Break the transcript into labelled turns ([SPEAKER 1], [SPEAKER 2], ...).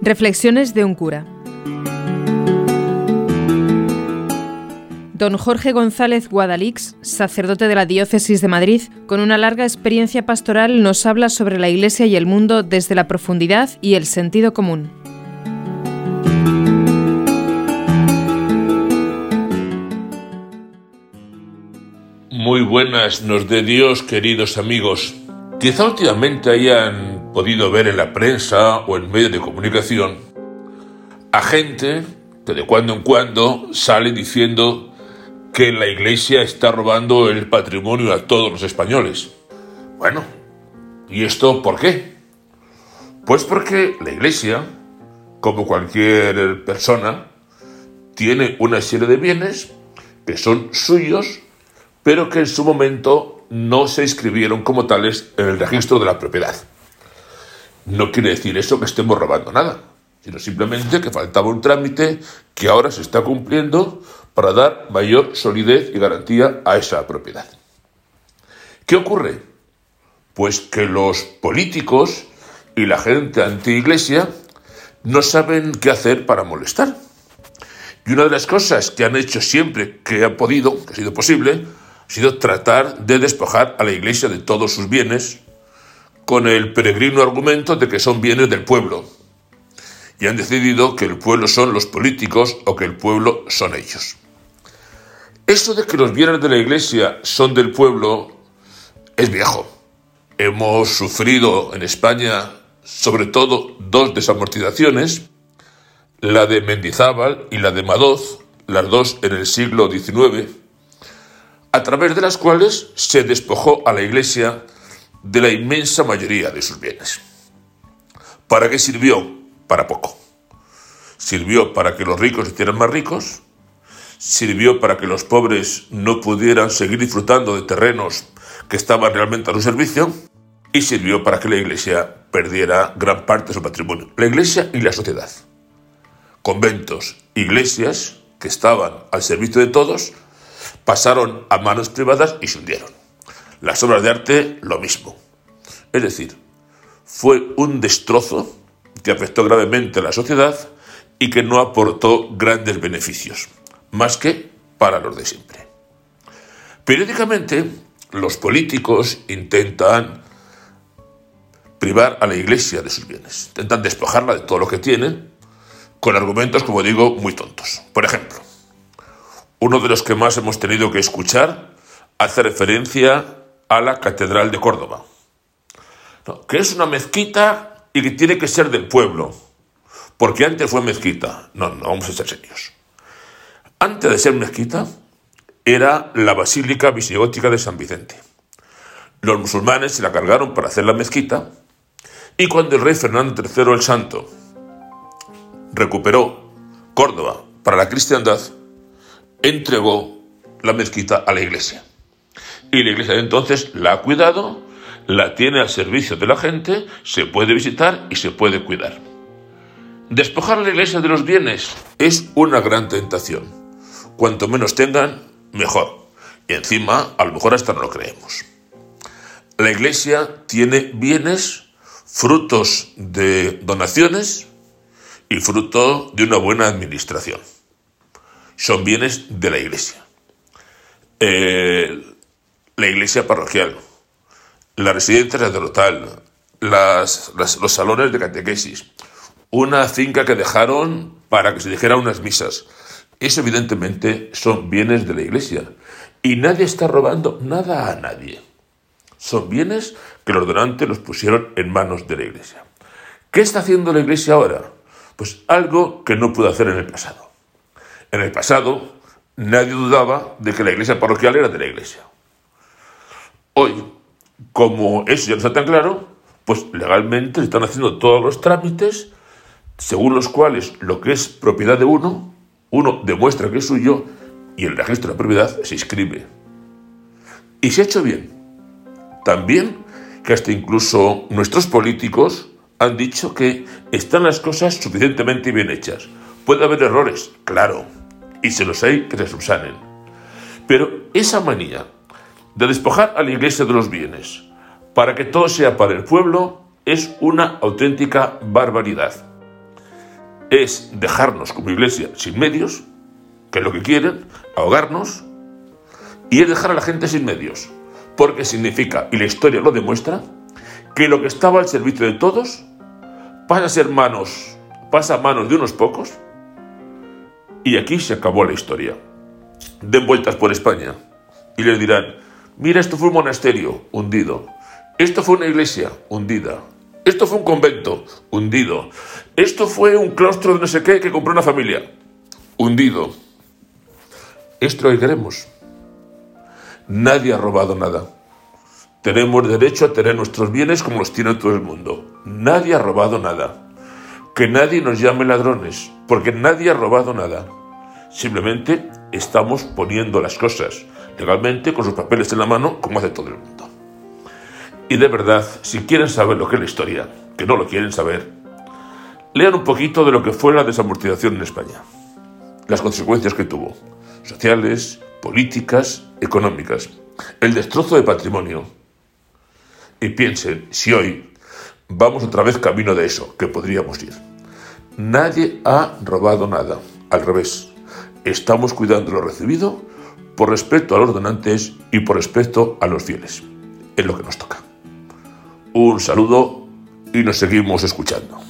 [SPEAKER 1] Reflexiones de un cura. Don Jorge González Guadalix, sacerdote de la Diócesis de Madrid, con una larga experiencia pastoral, nos habla sobre la Iglesia y el mundo desde la profundidad y el sentido común.
[SPEAKER 2] Muy buenas nos dé Dios, queridos amigos. Quizá últimamente hayan podido ver en la prensa o en medios de comunicación a gente que de cuando en cuando sale diciendo que la Iglesia está robando el patrimonio a todos los españoles. Bueno, ¿y esto por qué? Pues porque la Iglesia, como cualquier persona, tiene una serie de bienes que son suyos, pero que en su momento no se inscribieron como tales en el registro de la propiedad. No quiere decir eso que estemos robando nada, sino simplemente que faltaba un trámite que ahora se está cumpliendo para dar mayor solidez y garantía a esa propiedad. ¿Qué ocurre? Pues que los políticos y la gente anti-iglesia no saben qué hacer para molestar. Y una de las cosas que han hecho siempre que han podido, que ha sido posible, ha sido tratar de despojar a la Iglesia de todos sus bienes con el peregrino argumento de que son bienes del pueblo. Y han decidido que el pueblo son los políticos o que el pueblo son ellos. Eso de que los bienes de la Iglesia son del pueblo es viejo. Hemos sufrido en España sobre todo dos desamortizaciones, la de Mendizábal y la de Madoz, las dos en el siglo XIX, a través de las cuales se despojó a la Iglesia de la inmensa mayoría de sus bienes. ¿Para qué sirvió? Para poco. Sirvió para que los ricos se hicieran más ricos, sirvió para que los pobres no pudieran seguir disfrutando de terrenos que estaban realmente a su servicio, y sirvió para que la Iglesia perdiera gran parte de su patrimonio. La Iglesia y la sociedad. Conventos, iglesias que estaban al servicio de todos, pasaron a manos privadas y se hundieron. Las obras de arte, lo mismo. Es decir, fue un destrozo que afectó gravemente a la sociedad y que no aportó grandes beneficios, más que para los de siempre. Periódicamente, los políticos intentan privar a la Iglesia de sus bienes, intentan despojarla de todo lo que tiene, con argumentos, como digo, muy tontos. Por ejemplo, uno de los que más hemos tenido que escuchar hace referencia a la Catedral de Córdoba, que es una mezquita y que tiene que ser del pueblo, porque antes fue mezquita. No, vamos a ser serios. Antes de ser mezquita, era la Basílica Visigótica de San Vicente. Los musulmanes se la cargaron para hacer la mezquita, y cuando el rey Fernando III el Santo recuperó Córdoba para la cristiandad, entregó la mezquita a la Iglesia. Y la Iglesia de entonces la ha cuidado, la tiene al servicio de la gente, se puede visitar y se puede cuidar. Despojar a la Iglesia de los bienes es una gran tentación. Cuanto menos tengan, mejor. Y encima, a lo mejor hasta no lo creemos. La Iglesia tiene bienes, frutos de donaciones y fruto de una buena administración. Son bienes de la Iglesia. La iglesia parroquial, la residencia sacerdotal, los salones de catequesis, una finca que dejaron para que se dijeran unas misas. Eso evidentemente son bienes de la Iglesia y nadie está robando nada a nadie. Son bienes que los donantes los pusieron en manos de la Iglesia. ¿Qué está haciendo la Iglesia ahora? Pues algo que no pudo hacer en el pasado. En el pasado nadie dudaba de que la iglesia parroquial era de la Iglesia. Hoy, como eso ya no está tan claro, pues legalmente se están haciendo todos los trámites según los cuales lo que es propiedad de uno demuestra que es suyo y el registro de la propiedad se inscribe. Y se ha hecho bien. También que hasta incluso nuestros políticos han dicho que están las cosas suficientemente bien hechas. Puede haber errores, claro, y se los hay que se subsanen. Pero esa manía de despojar a la Iglesia de los bienes para que todo sea para el pueblo es una auténtica barbaridad. es dejarnos como iglesia sin medios, que es lo que quieren, ahogarnos, y es dejar a la gente sin medios, porque significa, y la historia lo demuestra, que lo que estaba al servicio de todos pasa a manos de unos pocos, y aquí se acabó la historia. Den vueltas por España y les dirán: mira, esto fue un monasterio hundido, esto fue una iglesia hundida, esto fue un convento hundido, esto fue un claustro de no sé qué que compró una familia hundido. Esto es lo que queremos. Nadie ha robado nada. Tenemos derecho a tener nuestros bienes como los tiene todo el mundo. Nadie ha robado nada. Que nadie nos llame ladrones, porque nadie ha robado nada. Simplemente estamos poniendo las cosas legalmente con sus papeles en la mano, como hace todo el mundo. Y de verdad, si quieren saber lo que es la historia, que no lo quieren saber, lean un poquito de lo que fue la desamortización en España, las consecuencias que tuvo, sociales, políticas, económicas, el destrozo de patrimonio. Y piensen si hoy vamos otra vez camino de eso, que podríamos ir. Nadie ha robado nada, al revés. Estamos cuidando lo recibido por respeto a los donantes y por respeto a los fieles. Es lo que nos toca. Un saludo y nos seguimos escuchando.